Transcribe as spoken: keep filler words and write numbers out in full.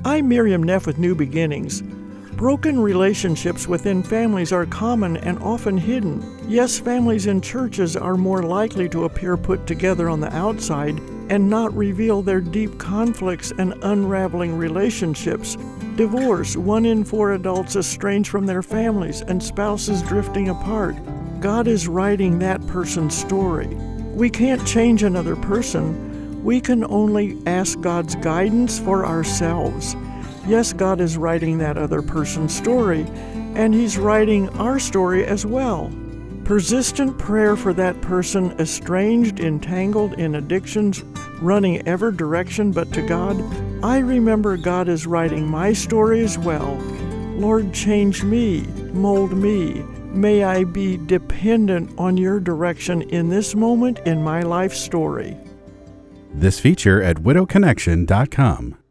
I'm Miriam Neff with New Beginnings. Broken relationships within families are common and often hidden. Yes, families in churches are more likely to appear put together on the outside and not reveal their deep conflicts and unraveling relationships. Divorce, one in four adults estranged from their families and spouses drifting apart. God is writing that person's story. We can't change another person. We can only ask God's guidance for ourselves. Yes, God is writing that other person's story, and He's writing our story as well. Persistent prayer for that person estranged, entangled in addictions, running every direction but to God. I remember God is writing my story as well. Lord, change me, mold me. May I be dependent on your direction in this moment in my life story. This feature at widow connection dot com.